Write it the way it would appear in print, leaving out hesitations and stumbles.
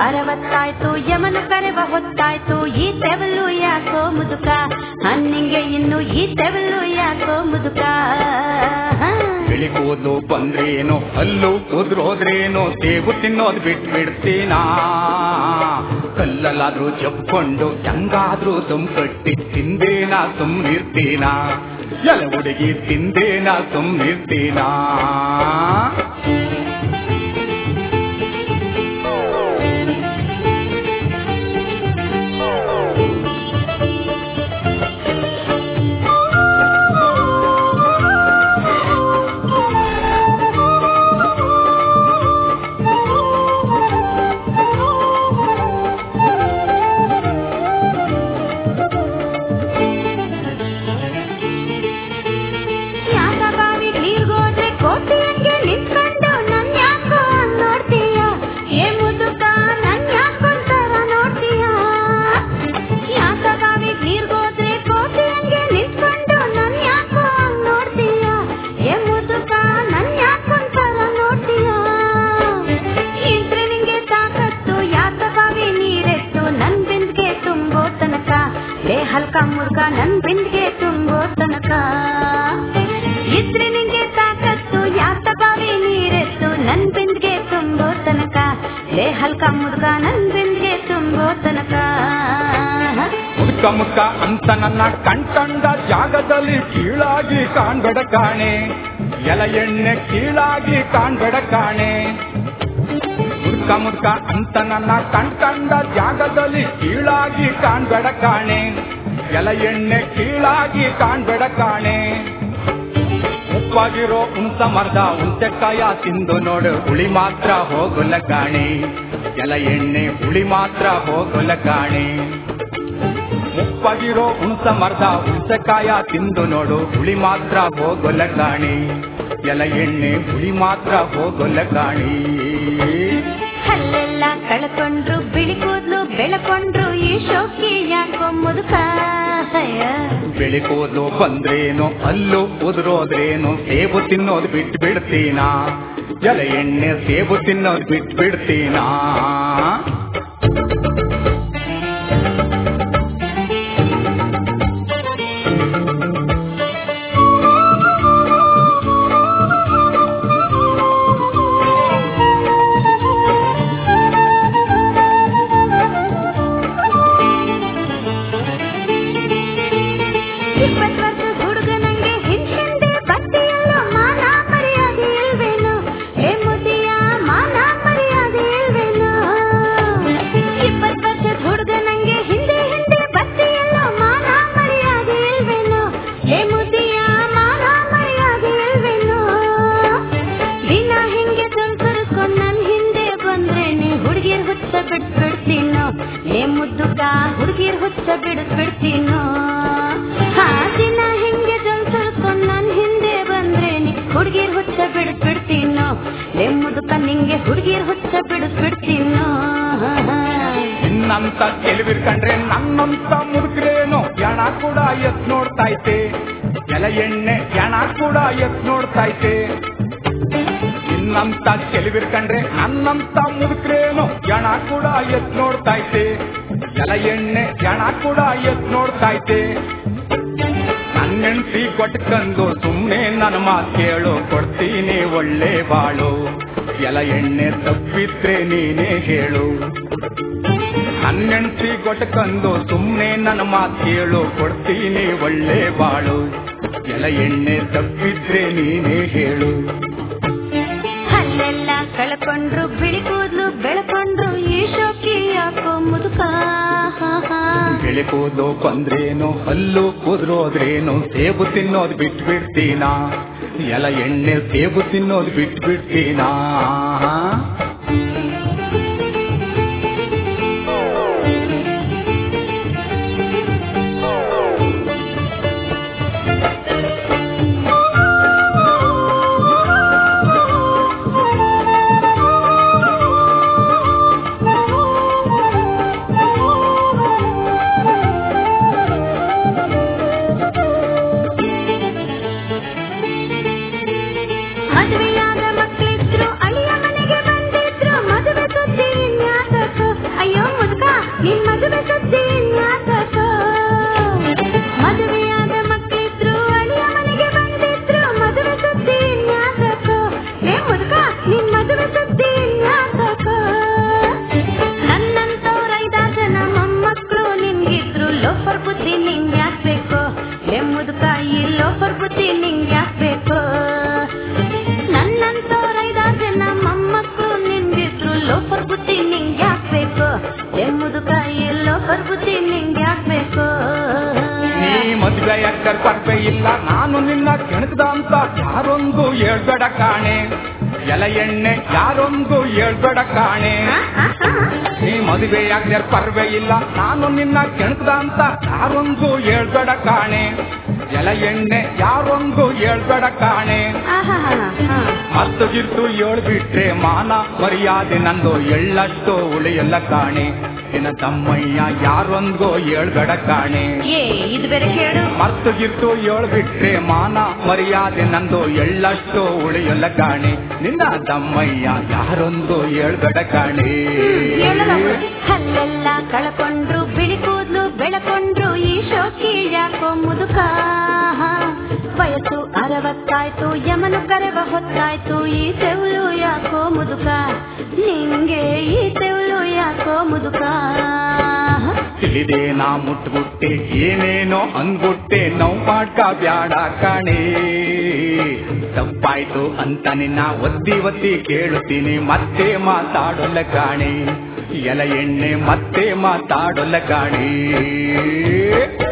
ಅರವತ್ತಾಯ್ತು ಯಮನು ಕರೆವ ಹೊತ್ತಾಯ್ತು ಈ ತೆವಲು ಯಾಕೋ ಮುದುಕ ನಿಂಗೆ ಇನ್ನು ಈ ತೆವಲು ಯಾಕೋ ಮುದುಕ ಬಿಳಿ ಕೂದಲು ಬಂದ್ರೇನೋ ಹಲ್ಲು ಉದ್ರೋದ್ರೇನೋ ಸೇಬು ತಿನ್ನೋದ್ ಬಿಡ್ತೀನಾ ಕಲ್ಲಲ್ಲಾದ್ರೂ ಜಪ್ಕೊಂಡು ಹೆಂಗಾದ್ರೂ ಸುಮ್ ಕಟ್ಟಿ ತಿಂದೇನಾ ಸುಮ್ನಿರ್ತೀನಾ ಎಲ ಹುಡುಗಿ ತಿಂದೇನಾ ಸುಮ್ನಿರ್ತೀನಾ ಹಲ್ಕ ಮುರ್ಕ ನನ್ ಬಿಂದ್ಗೆ ತುಂಬೋ ತನಕ ಇದ್ರೆ ನಿಂಗೆ ತಾಕತ್ತು ಯಾತ ಬಾವಿ ನೀರೆತ್ತು ನನ್ ಬಿಂದ್ಗೆ ತುಂಬೋ ತನಕ ಲೇ ಹಲ್ಕ ಮುರ್ಕ ನನ್ ಬಿಂದ್ಗೆ ತುಂಬೋ ತನಕ ಮುದ್ಕ ಮುದ್ಕ ಅಂತ ನನ್ನ ಕಣ್ಕಂಡ ಜಾಗದಲ್ಲಿ ಕೀಳಾಗಿ ಕಾಣ್ಬೇಡ ಕಾಣೆ ಎಲ ಎಣ್ಣೆ ಕೀಳಾಗಿ ಕಾಣ್ಬೇಡ ಕಾಣೆ ಮುದ್ಕ ಮುದ್ಕ ಅಂತ ನನ್ನ ಕಣ್ಕಂಡ ಜಾಗದಲ್ಲಿ ಕೀಳಾಗಿ ಕಾಣ್ಬೇಡ ಕಾಣೆ ಎಲ ಎಣ್ಣೆ ಕೀಳಾಗಿ ಕಾಣ್ಬೇಡ ಕಾಣೆ ಉಪ್ಪಾಗಿರೋ ಉಂಟ ಮರ್ದ ಉಂಟೆಕಾಯ ತಿಂದು ನೋಡು ಹುಳಿ ಮಾತ್ರ ಹೋಗಲ್ಲ ಕಾಣೆ ಎಲ ಎಣ್ಣೆ ಹುಳಿ ಮಾತ್ರ ಹೋಗಲ್ಲ ಕಾಣೆ ಉಪ್ಪಾಗಿರೋ ಉಂಟ ಮರ್ದ ಉಂಟೆಕಾಯ ತಿಂದು ನೋಡು ಹುಳಿ ಮಾತ್ರ ಹೋಗಲ್ಲ ಕಾಣೆ ಎಲ ಎಣ್ಣೆ ಹುಳಿ ಮಾತ್ರ ಹೋಗಲ್ಲ ಕಾಣೆ ಹಲ್ಲೆಲ್ಲ ಕಳ್ಕೊಂಡ್ರು ಬಿಳಿ ಕೂದ್ಲು ಬೆಳಕೊಂಡ್ರು ಈ ಶೋಕಿ ಯಾಕೋ ಮುದುಕ ಬಿಳಿ ಕೂದ್ಲು ಬಂದ್ರೇನು ಹಲ್ಲು ಉದುರೋದ್ರೇನು ಸೇಬು ತಿನ್ನೋದು ಬಿಡ್ತೀನಾ ಎಲ ಎಣ್ಣೆ ಸೇಬು ತಿನ್ನೋದು ಬಿಡ್ತೀನಾ ಹುಡುಗಿರ್ ಹುಚ್ಚ ಬಿಡಿಸ್ಬಿಡ್ತೀನೋ ದಿನ ಹೆಂಗೆ ಜಲ್ಸರ್ಕೊಂಡ್ ನನ್ ಹಿಂದೆ ಬಂದ್ರೆ ನೀ ಹುಡುಗಿರ್ ಹುಚ್ಚ ಬಿಡಿಸ್ಬಿಡ್ತೀನೋ ಮುದುಕ ನಿಂಗೆ ಹುಡುಗಿರ್ ಹುಚ್ಚ ಬಿಡಿಸ್ಬಿಡ್ತೀನೋ ನಿನ್ನಂತ ಗೆಲುವಿರ್ಕಂಡ್ರೆ ನನ್ನಂತ ಮುದುಕ್ರೇನು ಎಣ ಕೂಡ ಎತ್ ನೋಡ್ತೈತೆ ಎಲ ಎಣ್ಣೆ ಎಣ ಕೂಡ ಎತ್ ನೋಡ್ತೈತೆ ನಿನ್ನಂತ ಗೆಲುವಿರ್ಕಂಡ್ರೆ ನನ್ನಂತ ಮುದುಕ್ರೇನು ಎಣ ಕೂಡ ಎತ್ ನೋಡ್ತೈತೆ ಎಲ ಎಣ್ಣೆ ಎಣ ಕೂಡ ಎತ್ ನೋಡ್ತೈತೆ ನನ್ನೆಣ್ಸಿ ಕೊಟ್ಕಂದು ಸುಮ್ನೆ ನನ್ನ ಮಾತು ಕೇಳು ಕೊಡ್ತೀನಿ ಒಳ್ಳೆ ಬಾಳು ಎಲ ಎಣ್ಣೆ ತಪ್ಪಿದ್ರೆ ನೀನೇ ಹೇಳು ನನ್ನೆಣ್ಸಿ ಕೊಟ್ಕಂದು ಸುಮ್ನೆ ನನ್ನ ಮಾತು ಕೇಳು ಕೊಡ್ತೀನಿ ಒಳ್ಳೆ ಬಾಳು ಎಲ ಎಣ್ಣೆ ತಪ್ಪಿದ್ರೆ ನೀನೇ ಹೇಳು ಹಲ್ಲೆಲ್ಲ ಕಳ್ಕೊಂಡ್ರು ಬಿಳಿ ಕೂದ್ಲು ಬೆಳ್ಕೊಂಡ್ರು ಈ ಶೋಕಿ ಯಾಕೋ ಮುದುಕ ಬಿಳಿ ಕೂದ್ಲು ಬಂದ್ರೇನು ಹಲ್ಲು ಉದುರೋದ್ರೇನು ಸೇಬು ತಿನ್ನೋದು ಬಿಡ್ತೀನಾ ಎಲ ಎಣ್ಣೆ ಸೇಬು ತಿನ್ನೋದು ಬಿಡ್ತೀನಾ ಮದುವೆಯಾದ ಮಕ್ಕಳಿದ್ರು ಅಳಿಯ ಮನೆಗೆ ಬಂದ ಮುದುಕ ಎಲ್ಲೋ ಬರ್ಬುದ್ದಿ ನಿಂಗೆ ಆಗ್ಬೇಕು. ನೀ ಮದುವೆಯಾಗ್ದರ್ ಪರ್ವೆ ಇಲ್ಲ ನಾನು ನಿನ್ನ ಕೆಣಕದ ಅಂತ ಯಾರೊಂದು ಹೇಳ್ಬೇಡ ಕಾಣೆ. ಎಲ ಎಣ್ಣೆ ಯಾರೊಂದು ಹೇಳ್ಬೇಡ ಕಾಣೆ. ನೀ ಮದುವೆಯಾಗ್ದರ್ ಪರ್ವೆ ಇಲ್ಲ ನಾನು ನಿನ್ನ ಕೆಣಕದ ಅಂತ ಯಾರೊಂದು ಹೇಳ್ಬೇಡ ಕಾಣೆ. ಎಲ ಎಣ್ಣೆ ಯಾರೊಂದು ಹೇಳ್ಬೇಡ ಕಾಣೆ. ಮತ್ತು ಗಿರ್ತು ಹೇಳ್ಬಿಟ್ರೆ ಮಾನ ಮರ್ಯಾದೆ ನಂದು ಎಳ್ಳಷ್ಟು ಉಳಿಯಲ್ಲ ಕಾಣೆ. ನಿನ್ನ ತಮ್ಮಯ್ಯ ಯಾರೊಂದು ಹೇಳ್ಬೇಡ ಕಾಣೆ. ಇದು ಬೇರೆ ಕೇಳು. ಮತ್ತು ಗಿರ್ತು ಹೇಳ್ಬಿಟ್ರೆ ಮಾನ ಮರ್ಯಾದೆ ನಂದು ಎಳ್ಳಷ್ಟು ಉಳಿಯಲ್ಲ ಕಾಣೆ. ನಿನ್ನ ತಮ್ಮಯ್ಯ ಯಾರೊಂದು ಹೇಳ್ಬೇಡ ಕಾಣೆ. ಹಲ್ಲೆಲ್ಲ ಕಳ್ಕೊಂಡ್ರು ಬಿಳಿ ಕೂದ್ಲು ಬೆಳಕೊಂಡ್ರು ಈ ಶೋಕಿ ಯಾಕೋ ಮುದುಕ. ವಯಸ್ಸು 60 ಯಮನು ಕರೆವ ಹೊತ್ತಾಯ್ತು ಈ ತೆವಳು ಯಾಕೋ ಮುದುಕ. ನಿಂಗೆ ಈ ತೆವಳು ಯಾಕೋ ಮುದುಕ. ತಿಳಿದೆ ನಾ ಮುಟ್ಬಿಟ್ಟೆ ಏನೇನೋ ಅಂದ್ಬಿಟ್ಟೆ ನೋವು ಮಾಡ್ಕ ಬ್ಯಾಡ ಕಾಣೆ. ತಪ್ಪಾಯ್ತು ಅಂತ ನಿನ್ನ ಒತ್ತಿ ಕೇಳುತ್ತೀನಿ ಮತ್ತೆ ಮಾತಾಡೊಲ್ಲ ಕಾಣೆ. ಎಲ ಎಣ್ಣೆ ಮತ್ತೆ ಮಾತಾಡೊಲ್ಲ ಕಾಣೆ.